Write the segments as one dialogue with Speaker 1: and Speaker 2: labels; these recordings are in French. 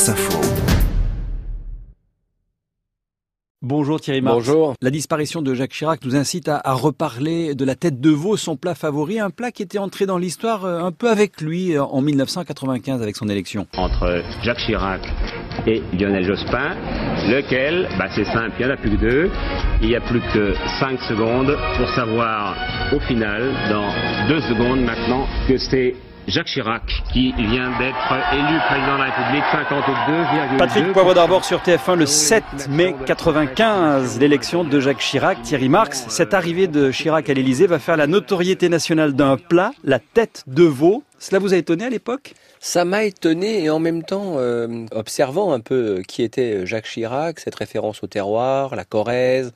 Speaker 1: France Info.
Speaker 2: Bonjour Thierry Marx.
Speaker 3: Bonjour.
Speaker 2: La disparition de Jacques Chirac nous incite à reparler de la tête de veau, son plat favori, un plat qui était entré dans l'histoire un peu avec lui en 1995 avec son élection.
Speaker 4: Entre Jacques Chirac et Lionel Jospin, lequel, c'est simple, il n'y en a plus que deux. Il n'y a plus que 5 secondes pour savoir au final, dans 2 secondes maintenant, que c'est Jacques Chirac qui vient d'être élu président de la République, 52,2%.
Speaker 2: Patrick Poivre d'Arvor sur TF1 le 7 mai 95, l'élection de Jacques Chirac. Thierry Marx, cette arrivée de Chirac à l'Élysée va faire la notoriété nationale d'un plat, la tête de veau. Cela vous a étonné à l'époque ?
Speaker 3: Ça m'a étonné et en même temps, observant un peu qui était Jacques Chirac, cette référence au terroir, la Corrèze,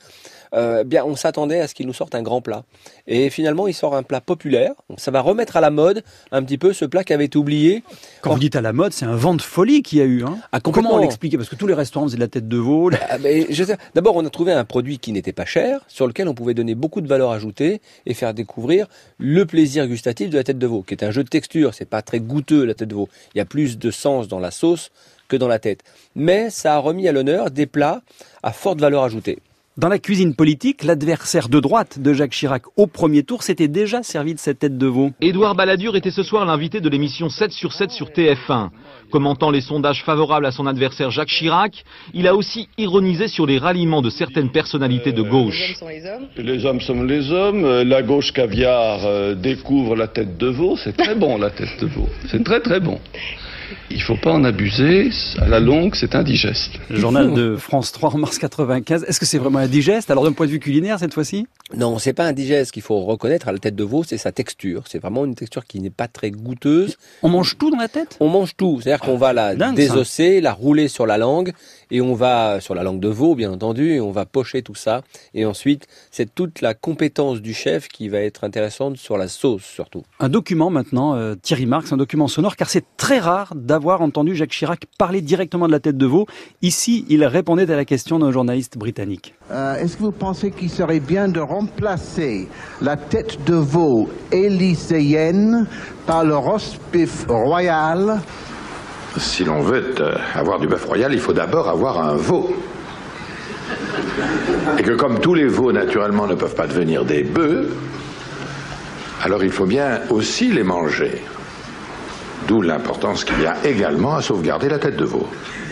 Speaker 3: on s'attendait à ce qu'il nous sorte un grand plat. Et finalement, il sort un plat populaire. Ça va remettre à la mode un petit peu ce plat qui avait été oublié.
Speaker 2: Quand vous dites à la mode, c'est un vent de folie qu'il y a eu. Comment on l'explique ? Parce que tous les restaurants faisaient de la tête de veau.
Speaker 3: D'abord, on a trouvé un produit qui n'était pas cher, sur lequel on pouvait donner beaucoup de valeur ajoutée et faire découvrir le plaisir gustatif de la tête de veau, qui est un jeu de texture. C'est pas très goûteux, la tête de veau. Il y a plus de sens dans la sauce que dans la tête. Mais ça a remis à l'honneur des plats à forte valeur ajoutée.
Speaker 2: Dans la cuisine politique, l'adversaire de droite de Jacques Chirac au premier tour s'était déjà servi de cette tête de veau.
Speaker 5: Édouard Balladur était ce soir l'invité de l'émission 7 sur 7 sur TF1. Commentant les sondages favorables à son adversaire Jacques Chirac, il a aussi ironisé sur les ralliements de certaines personnalités de gauche.
Speaker 6: Les hommes sont les hommes, la gauche caviar découvre la tête de veau, c'est très bon la tête de veau, c'est très très bon. Il ne faut pas en abuser, à la longue c'est indigeste.
Speaker 2: Le journal de France 3 en mars 95, est-ce que c'est vraiment indigeste ? Alors d'un point de vue culinaire cette fois-ci ?
Speaker 3: Non, c'est pas indigeste. Ce qu'il faut reconnaître à la tête de veau, c'est sa texture. C'est vraiment une texture qui n'est pas très goûteuse.
Speaker 2: On mange tout dans la tête ?
Speaker 3: On mange tout, c'est-à-dire qu'on va la désosser, la rouler sur la langue, et on va, sur la langue de veau bien entendu, et on va pocher tout ça. Et ensuite, c'est toute la compétence du chef qui va être intéressante sur la sauce surtout.
Speaker 2: Un document maintenant, Thierry Marx, un document sonore, car c'est très rare d'avoir entendu Jacques Chirac parler directement de la tête de veau. Ici, il répondait à la question d'un journaliste britannique.
Speaker 7: Est-ce que vous pensez qu'il serait bien de remplacer la tête de veau élyséenne par le roast beef royal ?
Speaker 8: Si l'on veut avoir du bœuf royal, il faut d'abord avoir un veau. Et que comme tous les veaux, naturellement, ne peuvent pas devenir des bœufs, alors il faut bien aussi les manger. D'où l'importance qu'il y a également à sauvegarder la tête de veau.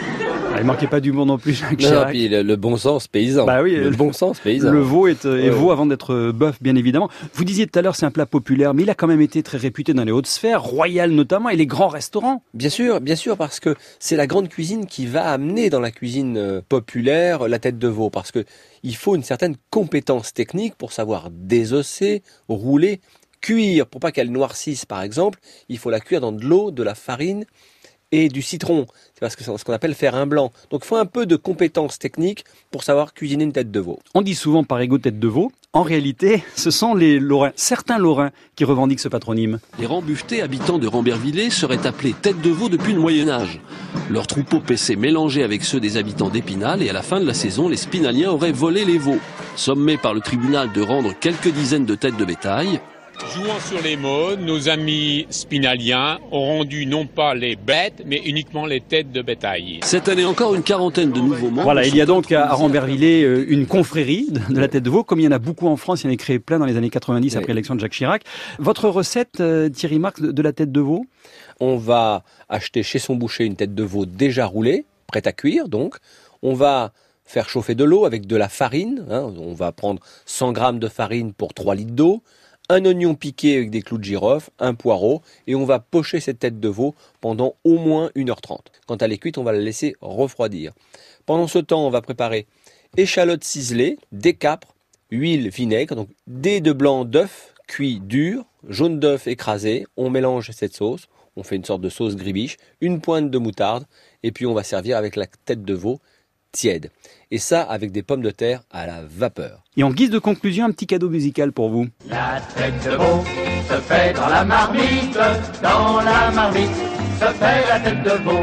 Speaker 2: Il manquait pas d'humour non plus, Jacques Chirac.
Speaker 3: Non, puis le bon sens paysan.
Speaker 2: Oui,
Speaker 3: le bon sens paysan.
Speaker 2: Le veau est veau avant d'être bœuf, bien évidemment. Vous disiez tout à l'heure, c'est un plat populaire, mais il a quand même été très réputé dans les hautes sphères, royales notamment, et les grands restaurants.
Speaker 3: Bien sûr, parce que c'est la grande cuisine qui va amener dans la cuisine populaire la tête de veau, parce que il faut une certaine compétence technique pour savoir désosser, rouler, cuire. Pour pas qu'elle noircisse, par exemple, il faut la cuire dans de l'eau, de la farine et du citron. C'est parce que c'est ce qu'on appelle faire un blanc. Donc il faut un peu de compétences techniques pour savoir cuisiner une tête de veau.
Speaker 2: On dit souvent par ego tête de veau. En réalité, ce sont les Lorrains, certains Lorrains, qui revendiquent ce patronyme.
Speaker 9: Les Rambuvetais, habitants de Rambervillers, seraient appelés tête de veau depuis le Moyen-Âge. Leurs troupeaux paissaient mélangés avec ceux des habitants d'Épinal et à la fin de la saison, les Spinaliens auraient volé les veaux. Sommés par le tribunal de rendre quelques dizaines de têtes de bétail,
Speaker 10: jouant sur les mots, nos amis spinaliens ont rendu non pas les bêtes, mais uniquement les têtes de bétail.
Speaker 9: Cette année encore, une quarantaine de nouveaux membres.
Speaker 2: Voilà, il y a donc à Rambervillers une confrérie de la tête de veau, comme il y en a beaucoup en France, il y en a créé plein dans les années 90 après l'élection de Jacques Chirac. Votre recette, Thierry Marx, de la tête de veau ?
Speaker 3: On va acheter chez son boucher une tête de veau déjà roulée, prête à cuire donc. On va faire chauffer de l'eau avec de la farine. On va prendre 100 grammes de farine pour 3 litres d'eau. Un oignon piqué avec des clous de girofle, un poireau, et on va pocher cette tête de veau pendant au moins 1h30. Quand elle est cuite, on va la laisser refroidir. Pendant ce temps, on va préparer échalotes ciselées, des capres, huile, vinaigre, donc des de blanc d'œuf cuit dur, jaune d'œuf écrasé. On mélange cette sauce, on fait une sorte de sauce gribiche, une pointe de moutarde, et puis on va servir avec la tête de veau tiède. Et ça avec des pommes de terre à la vapeur.
Speaker 2: Et en guise de conclusion, un petit cadeau musical pour vous.
Speaker 11: La tête de veau se fait dans la marmite se fait la tête de veau.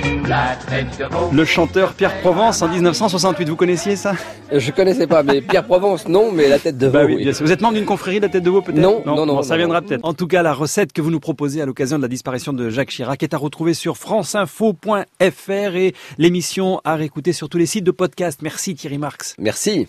Speaker 11: la tête de veau.
Speaker 2: Le chanteur Pierre Provence en 1968, vous connaissiez ça?
Speaker 3: Je connaissais pas, mais Pierre Provence, non, mais la tête de veau,
Speaker 2: Bah oui,
Speaker 3: oui.
Speaker 2: bien sûr. Vous êtes membre d'une confrérie de la tête de veau peut-être?
Speaker 3: Non.
Speaker 2: Bon, ça
Speaker 3: non,
Speaker 2: viendra
Speaker 3: non.
Speaker 2: peut-être. En tout cas, la recette que vous nous proposez à l'occasion de la disparition de Jacques Chirac est à retrouver sur franceinfo.fr et l'émission à réécouter sur tous les sites de podcast. Merci Thierry Marx.
Speaker 3: Merci.